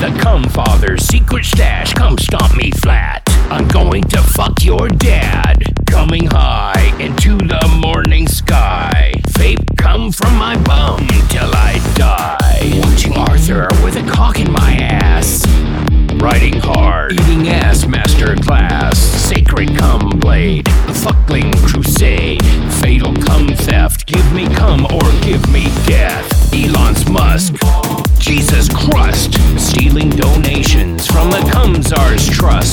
the cum father's secret stash. Come stomp me flat. I'm going to fuck your dad. Coming high into the morning sky. Vape come from my bum till I die. Watching Arthur with a cock in my ass. Riding hard, eating ass masterclass. Sacred cum blade, the fuckling crusade. Fatal cum theft, give me cum or give me death. Elon's Musk, Jesus crust. Stealing donations from the cum czar's trust.